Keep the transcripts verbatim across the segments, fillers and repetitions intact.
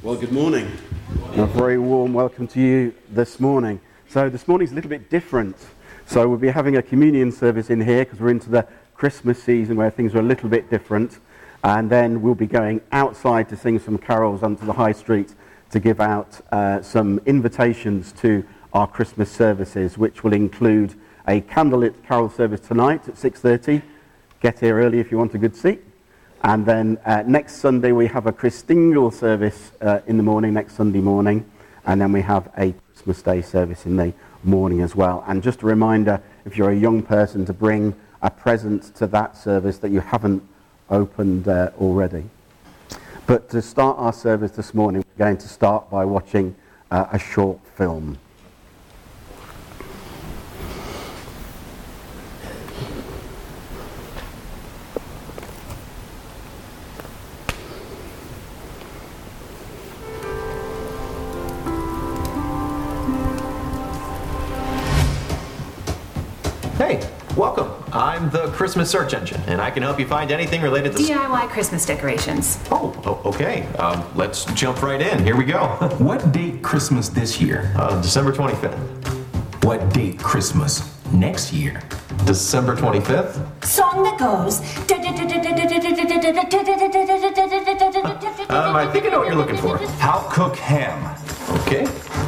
Well, good morning. A very warm welcome to you this morning. So this morning's a little bit different. So we'll be having a communion service in here because we're into the Christmas season where things are a little bit different. And then we'll be going outside to sing some carols onto the high street to give out uh, some invitations to our Christmas services, which will include a candlelit carol service tonight at six thirty. Get here early if you want a good seat. And then uh, next Sunday we have a Christingle service uh, in the morning, next Sunday morning. And then we have a Christmas Day service in the morning as well. And just a reminder, if you're a young person, to bring a present to that service that you haven't opened uh, already. But to start our service this morning, we're going to start by watching uh, a short film. Hey, welcome. I'm the Christmas search engine, and I can help you find anything related to D I Y Christmas decorations. Oh, oh okay. Um, let's jump right in. Here we go. What date Christmas this year? Uh, December twenty-fifth. What date Christmas next year? December twenty-fifth? Song that goes. Um, I think I know what you're looking for. How cook ham? Okay.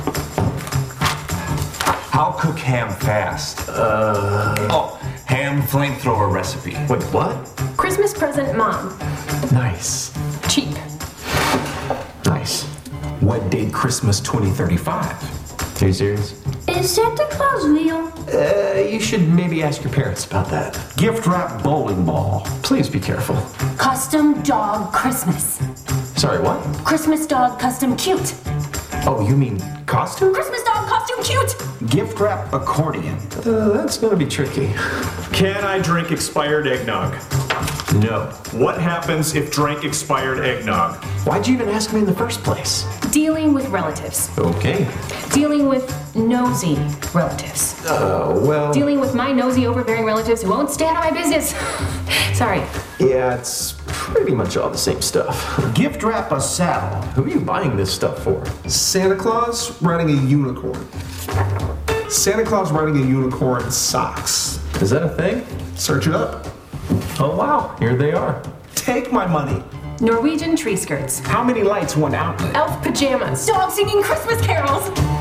How cook ham fast? Uh. Oh, ham flamethrower recipe. Wait, what? Christmas present mom. Nice. Cheap. Nice. What date Christmas twenty thirty-five? Are you serious? Is Santa Claus real? Uh, you should maybe ask your parents about that. Gift wrap bowling ball. Please be careful. Custom dog Christmas. Sorry, what? Christmas dog custom cute. Oh, you mean costume? Christmas dog costume cute. Gift wrap accordion. Uh, that's gonna be tricky. Can I drink expired eggnog? No. What happens if drank expired eggnog? Why'd you even ask me in the first place? Dealing with relatives. Okay. Dealing with nosy relatives. Uh, well... Dealing with my nosy, overbearing relatives who won't stand on my business. Sorry. Yeah, it's pretty much all the same stuff. Gift wrap a saddle. Who are you buying this stuff for? Santa Claus riding a unicorn. Santa Claus riding a unicorn socks. Is that a thing? Search it up. Oh, wow. Here they are. Take my money. Norwegian tree skirts. How many lights, one outlet? Elf pajamas. Dog singing Christmas carols.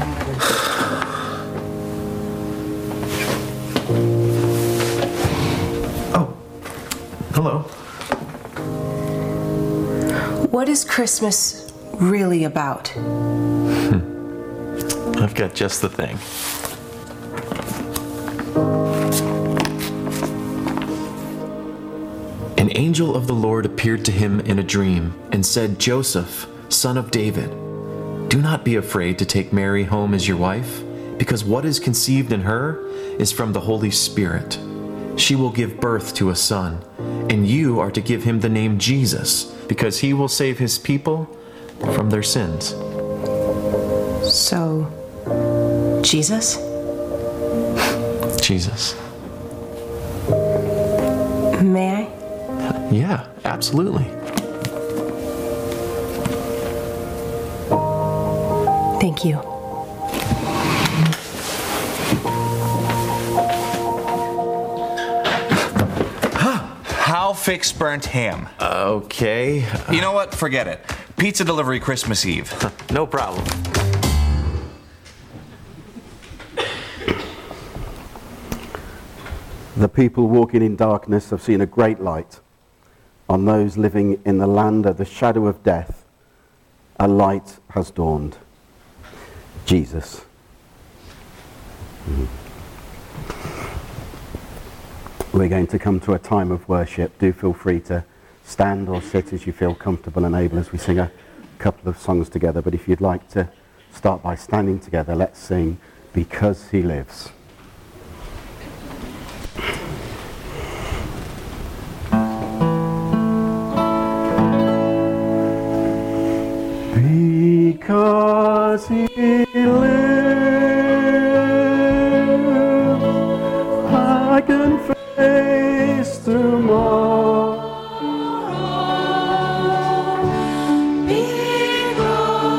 Oh. Hello. What is Christmas really about? I've got just the thing. An angel of the Lord appeared to him in a dream and said, Joseph, son of David, do not be afraid to take Mary home as your wife, because what is conceived in her is from the Holy Spirit. She will give birth to a son, and you are to give him the name Jesus, because he will save his people from their sins. So, Jesus? Jesus. May I? Yeah, absolutely. Thank you. How fix burnt ham? Okay. You know what? Forget it. Pizza delivery Christmas Eve. No problem. The people walking in darkness have seen a great light. On those living in the land of the shadow of death, a light has dawned. Jesus. Mm. We're going to come to a time of worship. Do feel free to stand or sit as you feel comfortable and able as we sing a couple of songs together. But if you'd like to start by standing together, let's sing Because He Lives. Because He lives, I can face tomorrow. Because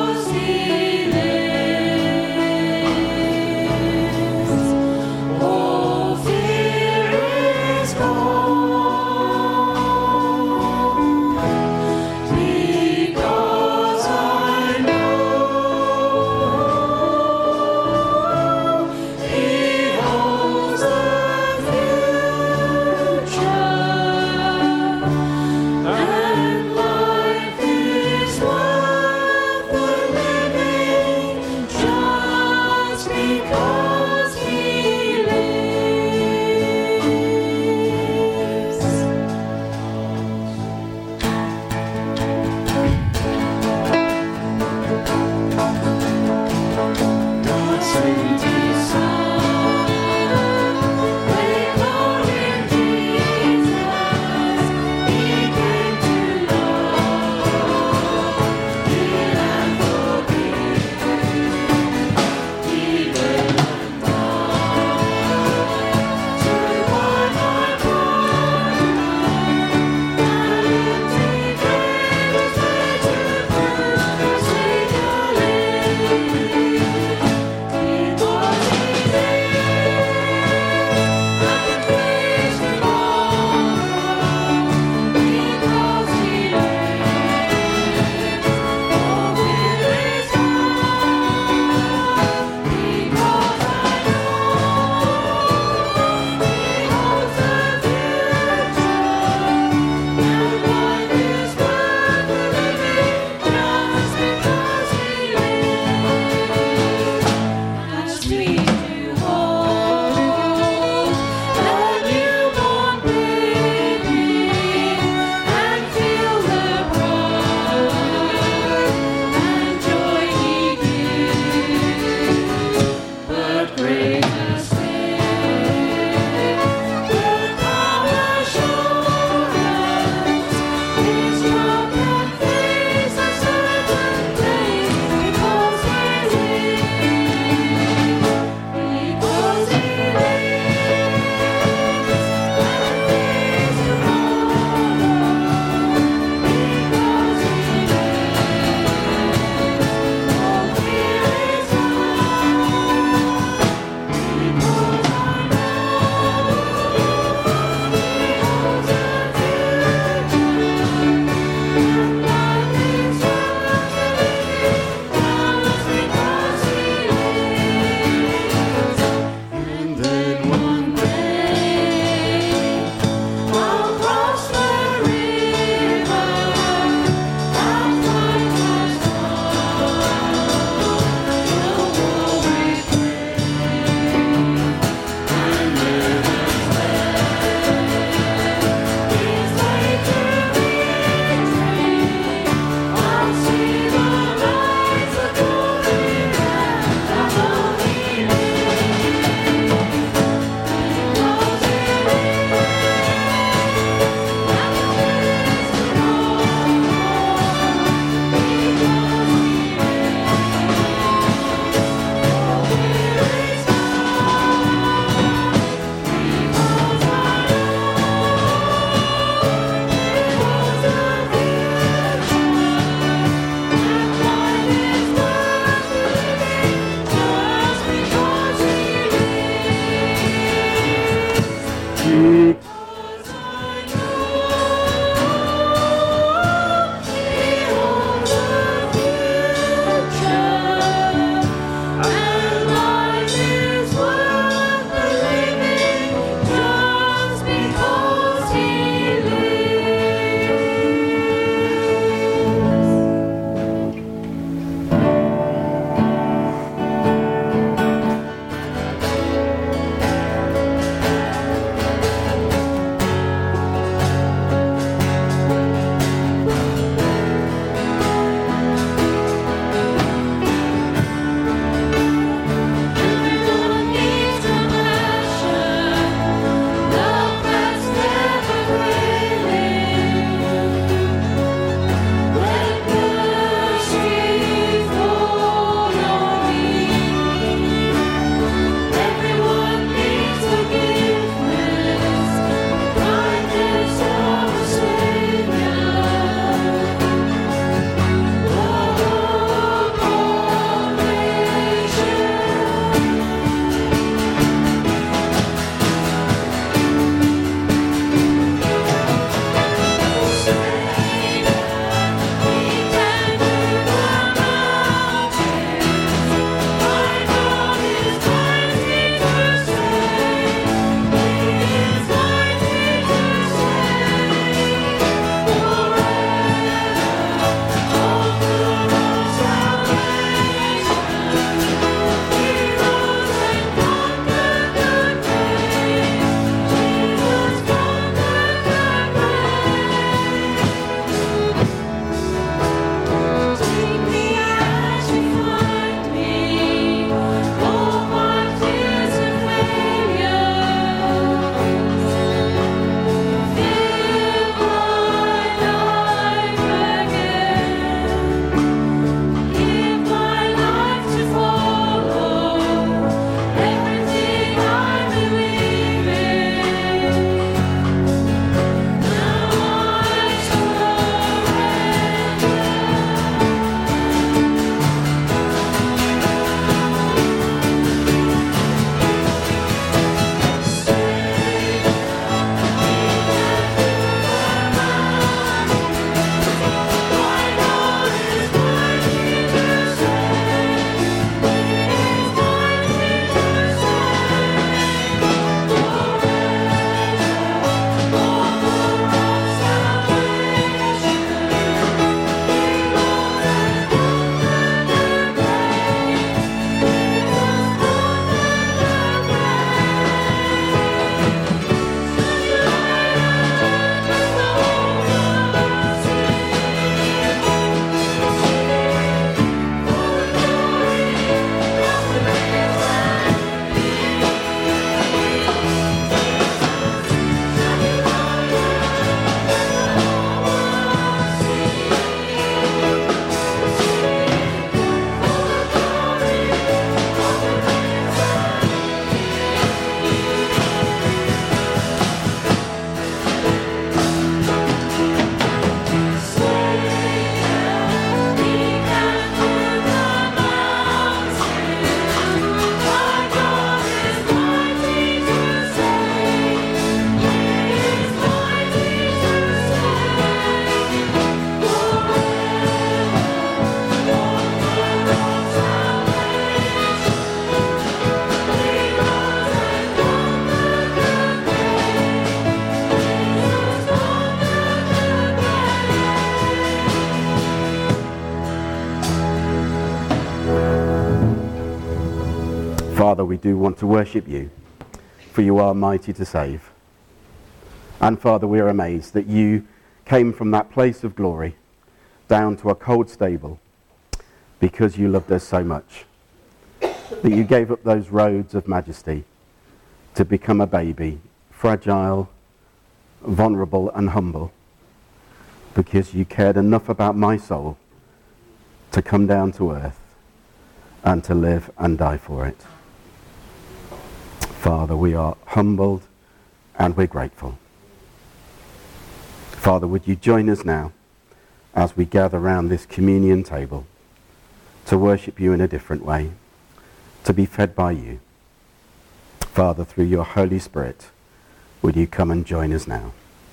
Father, we do want to worship you, for you are mighty to save. And Father, we are amazed that you came from that place of glory down to a cold stable because you loved us so much, that you gave up those robes of majesty to become a baby, fragile, vulnerable and humble, because you cared enough about my soul to come down to earth and to live and die for it. Father, we are humbled and we're grateful. Father, would you join us now as we gather round this communion table to worship you in a different way, to be fed by you. Father, through your Holy Spirit, would you come and join us now?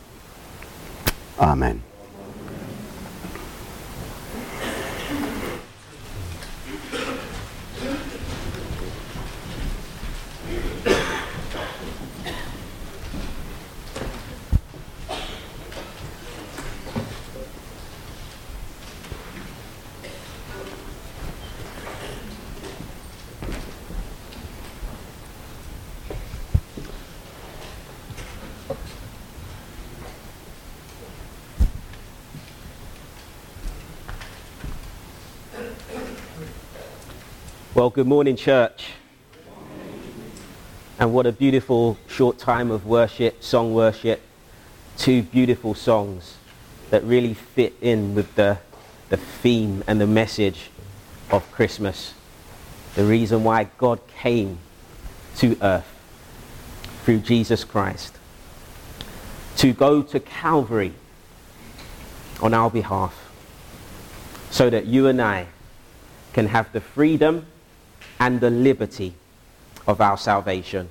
Amen. Well, good morning, church. And what a beautiful short time of worship, song worship. Two beautiful songs that really fit in with the, the theme and the message of Christmas. The reason why God came to earth through Jesus Christ to go to Calvary on our behalf so that you and I can have the freedom and the liberty of our salvation.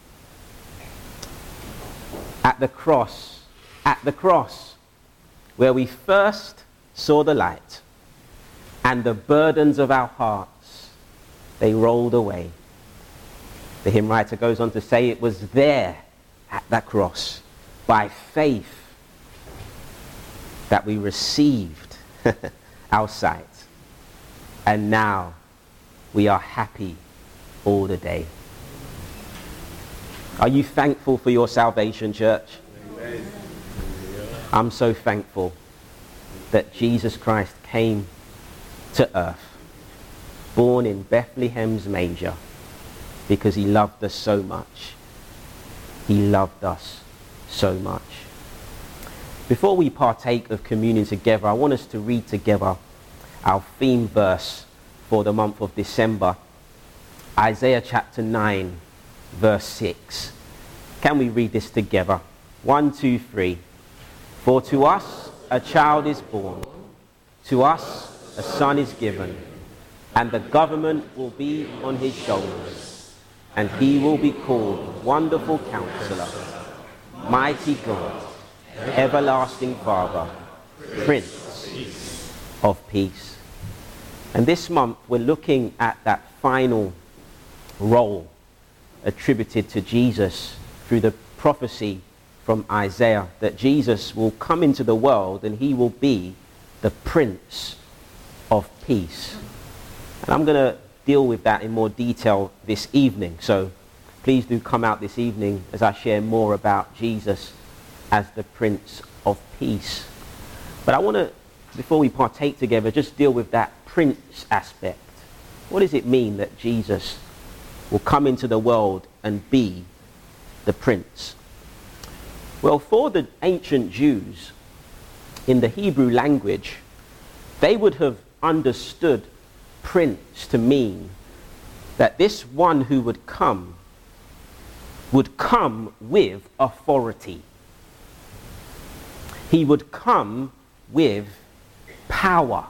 At the cross, at the cross, where we first saw the light and the burdens of our hearts, they rolled away. The hymn writer goes on to say it was there at that cross, by faith, that we received our sight. And now we are happy all the day. Are you thankful for your salvation, church? Amen. I'm so thankful that Jesus Christ came to earth, born in Bethlehem's manger, because he loved us so much. He loved us so much. Before we partake of communion together, I want us to read together our theme verse for the month of December, Isaiah chapter nine, verse six. Can we read this together? One, two, three. For to us a child is born, to us a son is given, and the government will be on his shoulders, and he will be called Wonderful Counselor, Mighty God, Everlasting Father, Prince of Peace. And this month we're looking at that final role attributed to Jesus through the prophecy from Isaiah, that Jesus will come into the world and he will be the Prince of Peace. And I'm going to deal with that in more detail this evening. So please do come out this evening as I share more about Jesus as the Prince of Peace. But I want to, before we partake together, just deal with that Prince aspect. What does it mean that Jesus will come into the world and be the Prince? Well, for the ancient Jews, in the Hebrew language, they would have understood Prince to mean that this one who would come would come with authority. He would come with power.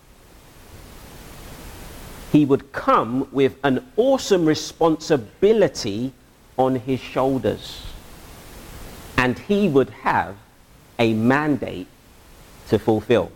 He would come with an awesome responsibility on his shoulders. And he would have a mandate to fulfill.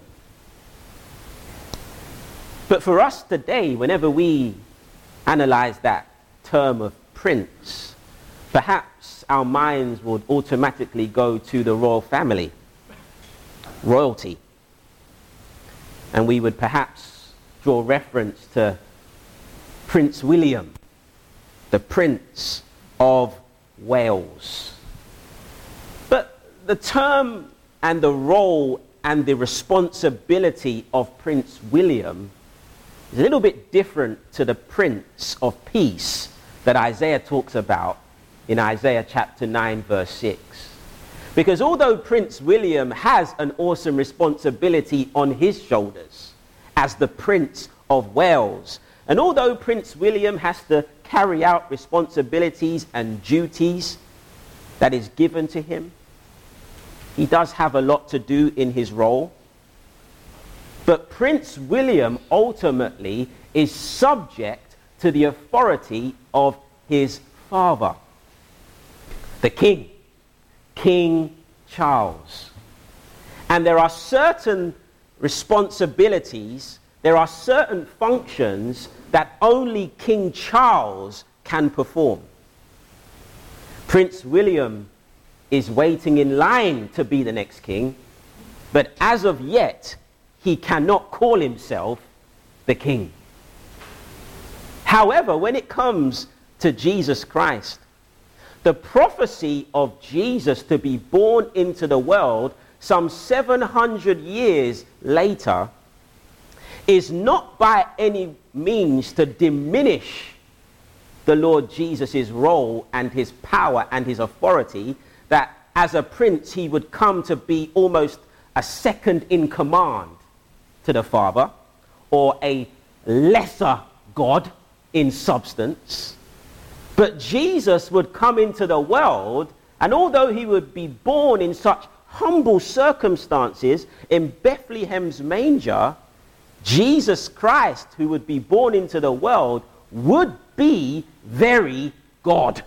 But for us today, whenever we analyze that term of prince, perhaps our minds would automatically go to the royal family, royalty. And we would perhaps draw reference to Prince William the Prince of Wales. But the term and the role and the responsibility of Prince William is a little bit different to the Prince of Peace that Isaiah talks about in Isaiah chapter nine verse six. Because although Prince William has an awesome responsibility on his shoulders as the Prince of Wales, and although Prince William has to carry out responsibilities and duties that is given to him, he does have a lot to do in his role. But Prince William ultimately is subject to the authority of his father, the king, King Charles. And there are certain responsibilities, there are certain functions that only King Charles can perform. Prince William is waiting in line to be the next king, but as of yet, he cannot call himself the king. However, when it comes to Jesus Christ, the prophecy of Jesus to be born into the world some seven hundred years later is not by any means to diminish the Lord Jesus' role and his power and his authority, that as a prince he would come to be almost a second in command to the Father, or a lesser God in substance. But Jesus would come into the world, and although he would be born in such humble circumstances in Bethlehem's manger, Jesus Christ, who would be born into the world, would be very God.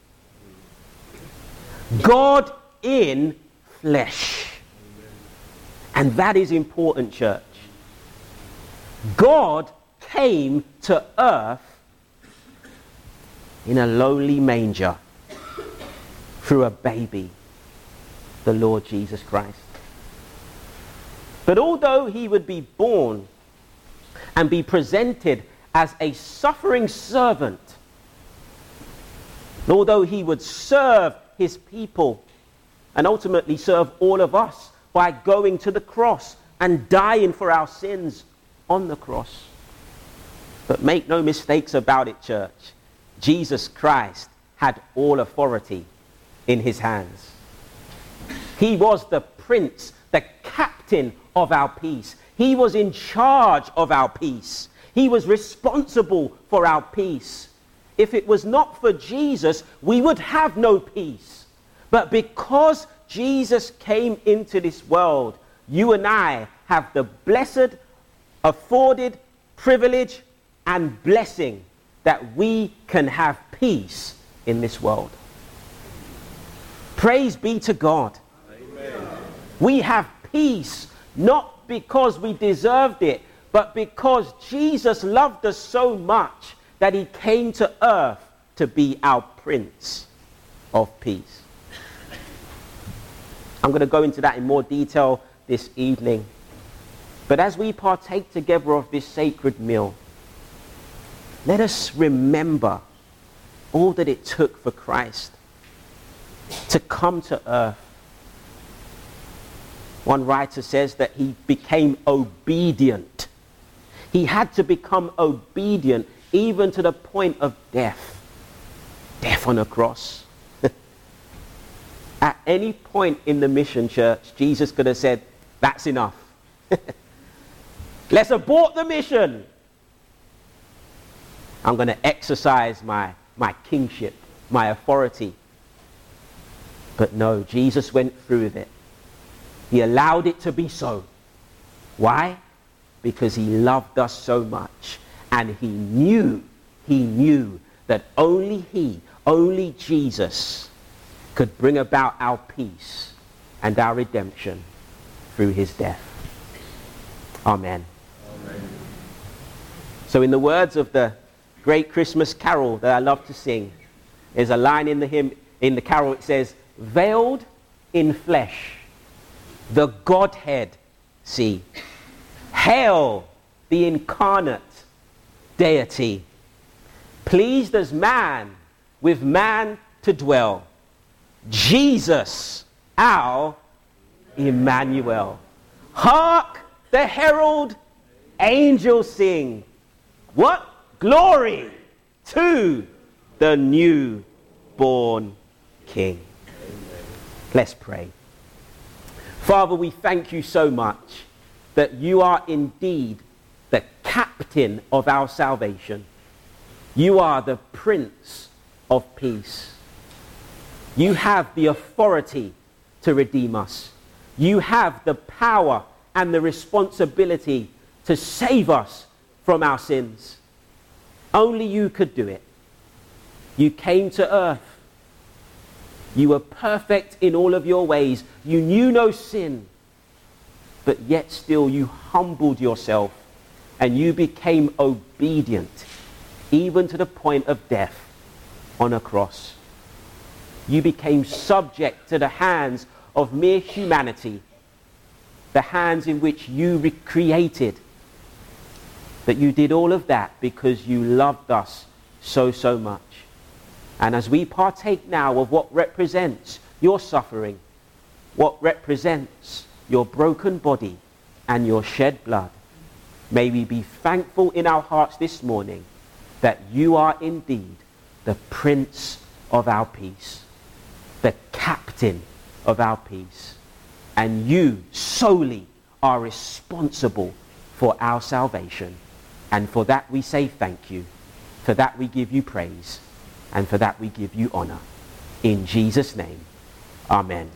God in flesh. And that is important, church. God came to earth in a lowly manger through a baby, the Lord Jesus Christ. But although he would be born and be presented as a suffering servant, although he would serve his people and ultimately serve all of us by going to the cross and dying for our sins on the cross. But make no mistakes about it, church. Jesus Christ had all authority in his hands. He was the prince, the captain of our peace. He was in charge of our peace. He was responsible for our peace. If it was not for Jesus, we would have no peace. But because Jesus came into this world, you and I have the blessed, afforded privilege and blessing that we can have peace in this world. Praise be to God. Amen. We have peace not because we deserved it, but because Jesus loved us so much that he came to earth to be our Prince of Peace. I'm going to go into that in more detail this evening. But as we partake together of this sacred meal, let us remember all that it took for Christ to come to earth. One writer says that he became obedient. He had to become obedient even to the point of death. Death on a cross. At any point in the mission, church, Jesus could have said, that's enough. Let's abort the mission. I'm going to exercise my, my kingship, my authority. But no, Jesus went through with it. He allowed it to be so. Why? Because he loved us so much. And he knew, he knew that only he, only Jesus could bring about our peace and our redemption through his death. Amen. Amen. So in the words of the great Christmas carol that I love to sing, there's a line in the hymn, in the carol, it says, veiled in flesh, the Godhead see. Hail the incarnate deity. pleased as man with man to dwell. Jesus, our Emmanuel. Hark, the herald angels sing. What? Glory to the newborn King. Let's pray. Father, we thank you so much that you are indeed the captain of our salvation. You are the Prince of Peace. You have the authority to redeem us. You have the power and the responsibility to save us from our sins. Only you could do it. You came to earth. You were perfect in all of your ways. You knew no sin. But yet still you humbled yourself and you became obedient, even to the point of death on a cross. You became subject to the hands of mere humanity, the hands in which you recreated. But you did all of that because you loved us so, so much. And as we partake now of what represents your suffering, what represents your broken body and your shed blood, may we be thankful in our hearts this morning that you are indeed the Prince of our peace, the captain of our peace, and you solely are responsible for our salvation. And for that we say thank you. For that we give you praise. And for that we give you honor. In Jesus' name, amen.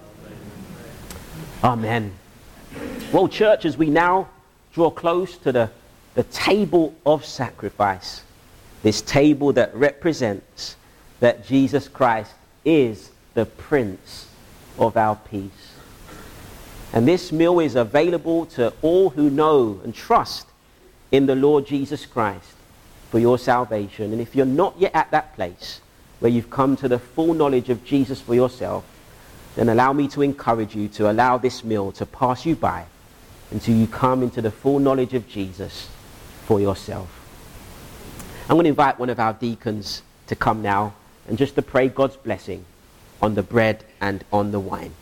Amen. Well, church, as we now draw close to the, the table of sacrifice, this table that represents that Jesus Christ is the Prince of our peace. And this meal is available to all who know and trust in the Lord Jesus Christ for your salvation. And if you're not yet at that place where you've come to the full knowledge of Jesus for yourself, then allow me to encourage you to allow this meal to pass you by until you come into the full knowledge of Jesus for yourself. I'm going to invite one of our deacons to come now and just to pray God's blessing on the bread and on the wine.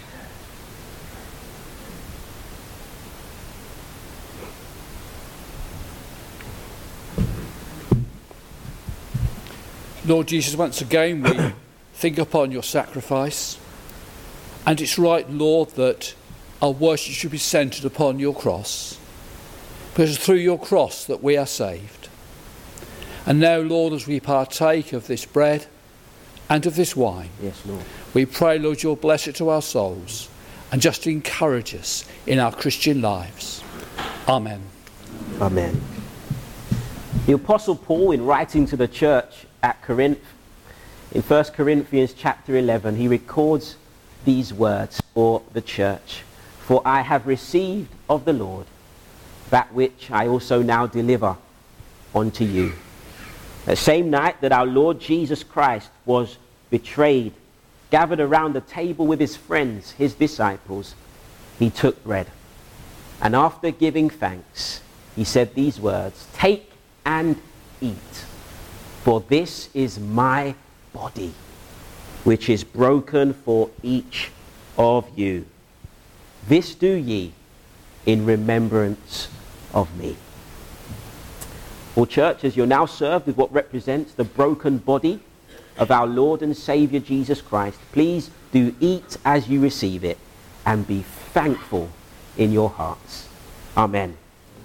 Lord Jesus, once again we think upon your sacrifice, and it's right, Lord, that our worship should be centred upon your cross, because it's through your cross that we are saved. And now, Lord, as we partake of this bread and of this wine, yes, Lord, we pray, Lord, you'll bless it to our souls and just encourage us in our Christian lives. Amen. Amen. The Apostle Paul, in writing to the church at Corinth, in First Corinthians chapter eleven, he records these words for the church. For I have received of the Lord that which I also now deliver unto you. The same night that our Lord Jesus Christ was betrayed, gathered around the table with his friends, his disciples, he took bread. And after giving thanks, he said these words, "Take and eat. For this is my body, which is broken for each of you. This do ye in remembrance of me." Well, church, as you're now served with what represents the broken body of our Lord and Saviour Jesus Christ, please do eat as you receive it and be thankful in your hearts. Amen.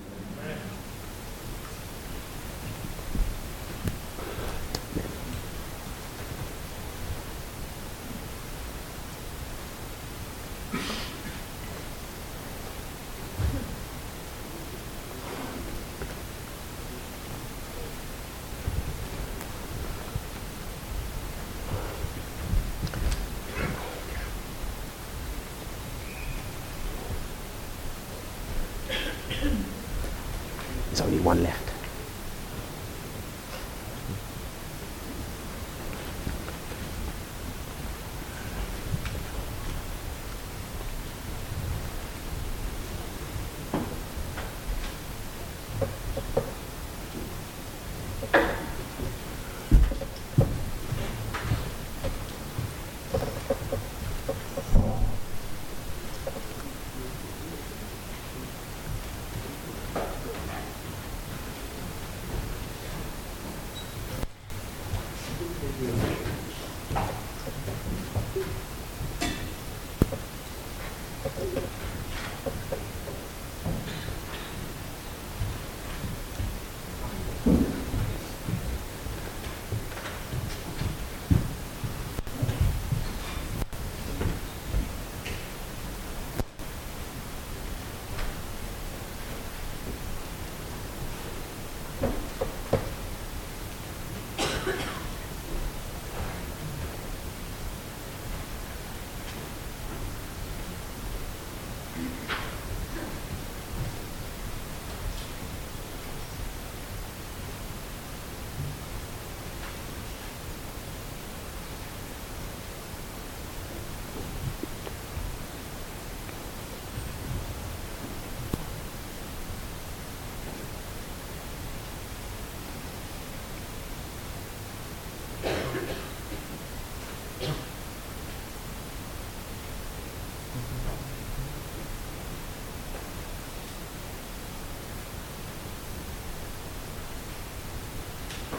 There's only one left.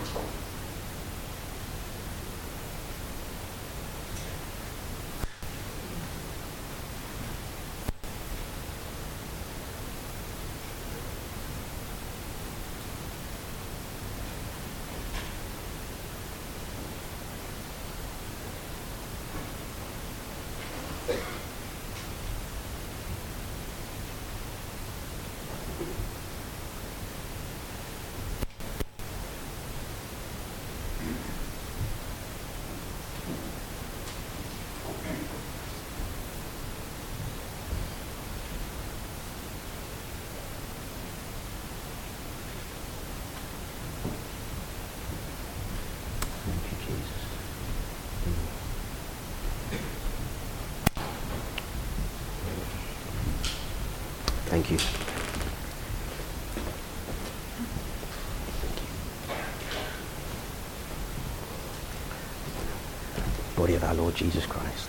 Thank you. Body of our Lord Jesus Christ.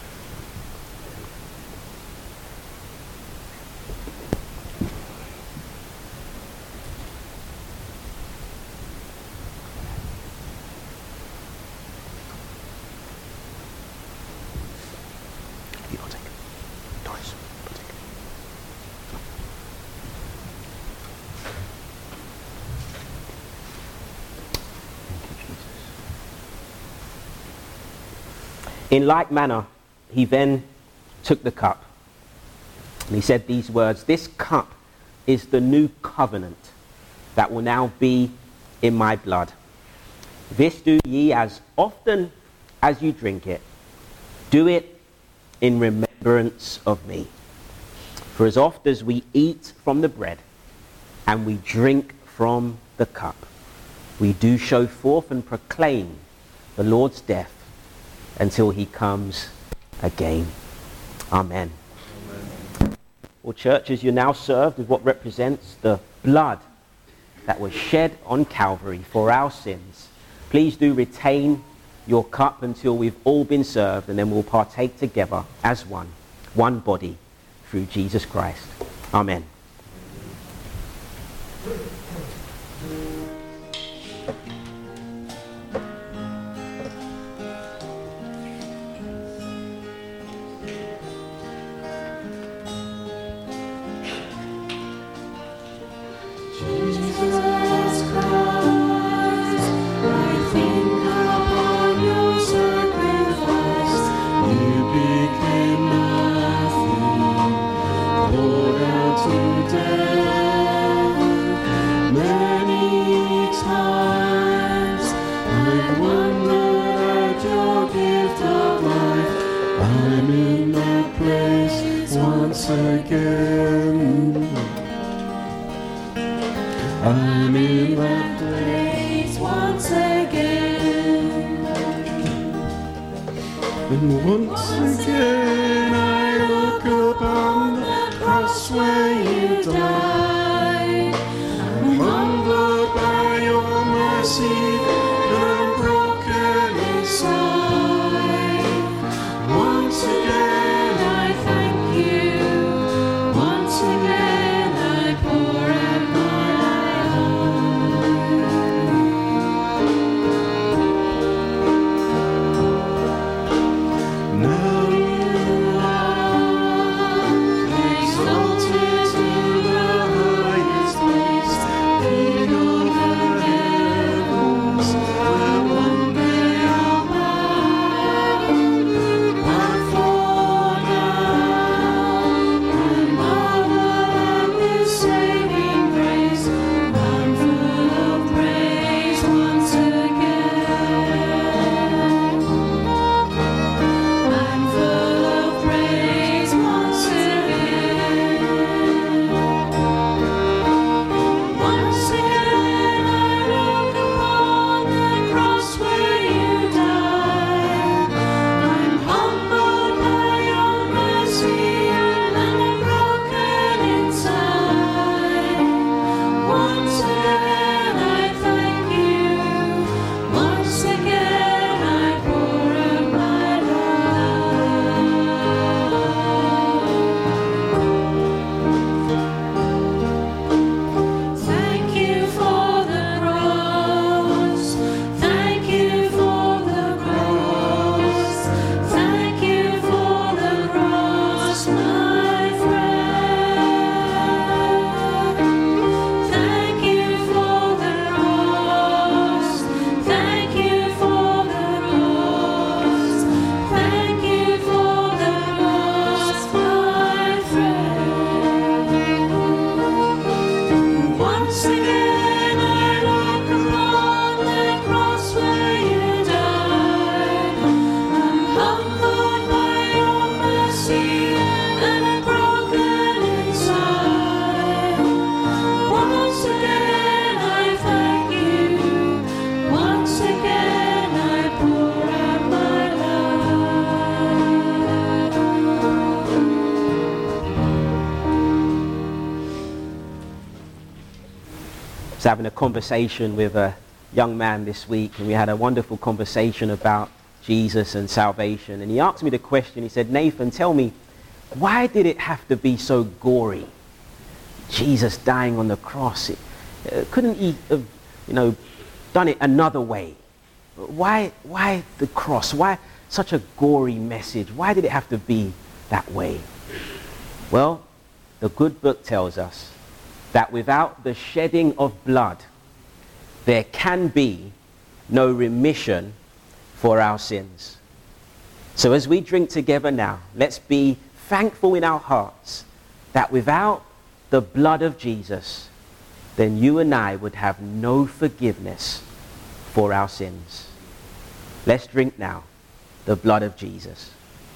You will take it. Doris, take it. In like manner, he then took the cup, and he said these words, "This cup is the new covenant that will now be in my blood. This do ye as often as you drink it. Do it in remembrance of me. For as oft as we eat from the bread and we drink from the cup, we do show forth and proclaim the Lord's death until he comes again." Amen. Amen. Well, churches, you're now served with what represents the blood that was shed on Calvary for our sins. Please do retain your cup until we've all been served, and then we'll partake together as one, one body through Jesus Christ. Amen. I'm in that place once again. And once again I look upon the cross where you died. I'm humbled by your mercy and I'm broken inside. Once again I thank you. Once again I pour out my heavens, was having a conversation with a young man this week, and we had a wonderful conversation about Jesus and salvation. And he asked me the question, he said, Nathan, tell me, why did it have to be so gory? Jesus dying on the cross. It, uh, couldn't he have, you know, done it another way? Why, why the cross? Why such a gory message? Why did it have to be that way? Well, the good book tells us that without the shedding of blood, there can be no remission for our sins. So as we drink together now, let's be thankful in our hearts that without the blood of Jesus, then you and I would have no forgiveness for our sins. Let's drink now the blood of Jesus.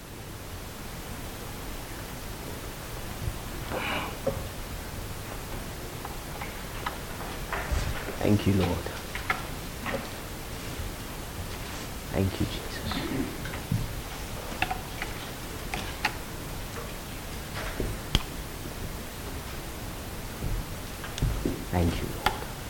Thank you, Lord. Thank you, Jesus. Thank you, Lord.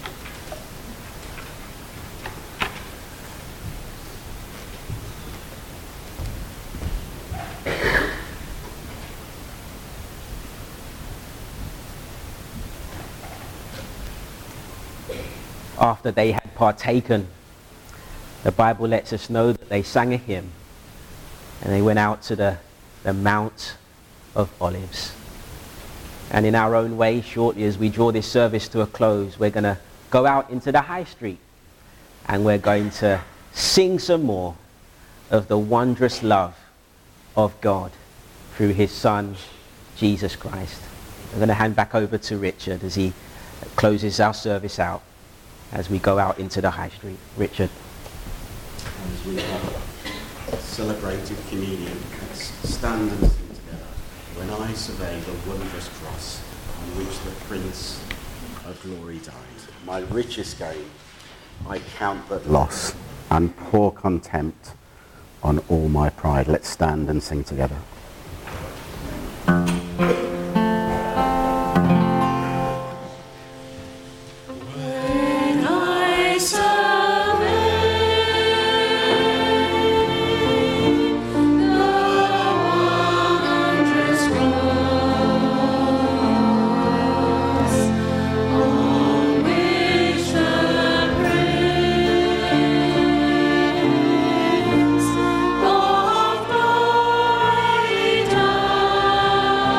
After they had partaken, the Bible lets us know that they sang a hymn and they went out to the, the Mount of Olives. And in our own way, shortly as we draw this service to a close, we're going to go out into the high street and we're going to sing some more of the wondrous love of God through his Son, Jesus Christ. I'm going to hand back over to Richard as he closes our service out as we go out into the high street. Richard. As we have celebrated communion, let's stand and sing together. When I survey the wondrous cross on which the Prince of Glory died, my richest gain I count but loss, and pour contempt on all my pride. Let's stand and sing together. Of glory died.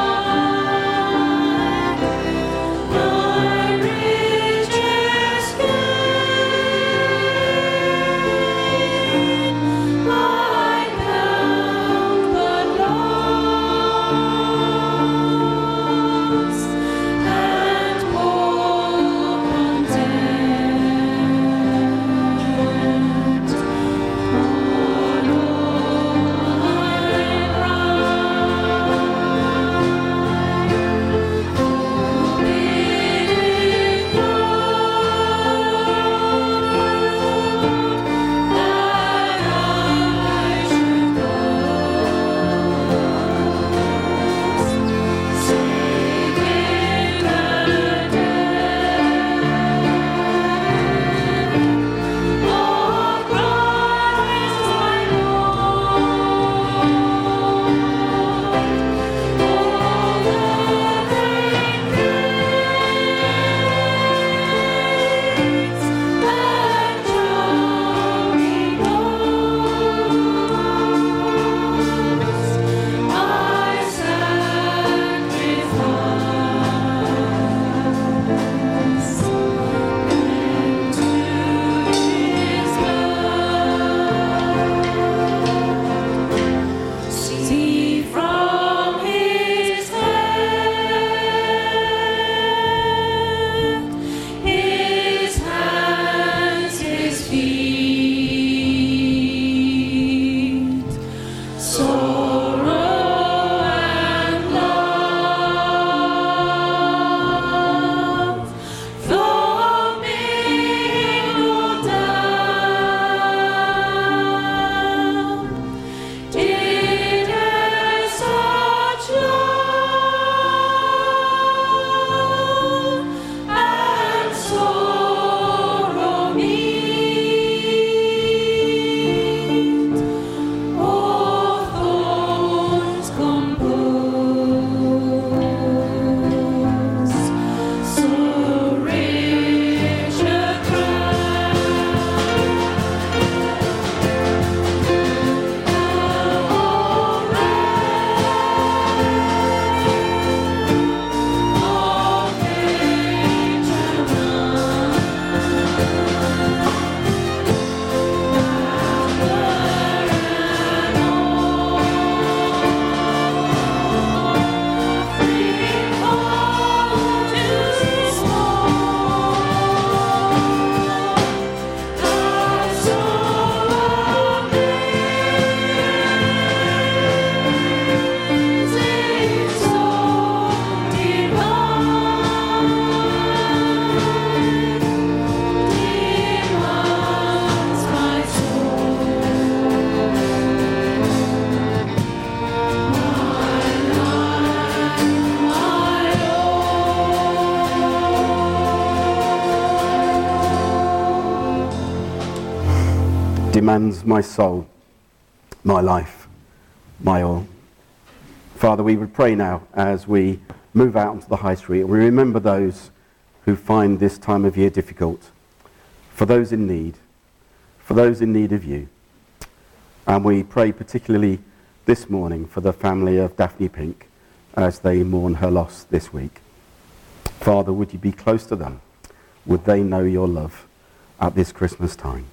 demands my soul, my life, my all. Father, we would pray now as we move out onto the high street. We remember those who find this time of year difficult, for those in need, for those in need of you. And we pray particularly this morning for the family of Daphne Pink as they mourn her loss this week. Father, would you be close to them? Would they know your love at this Christmas time?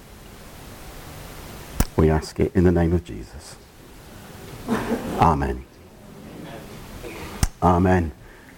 We ask it in the name of Jesus. Amen. Amen.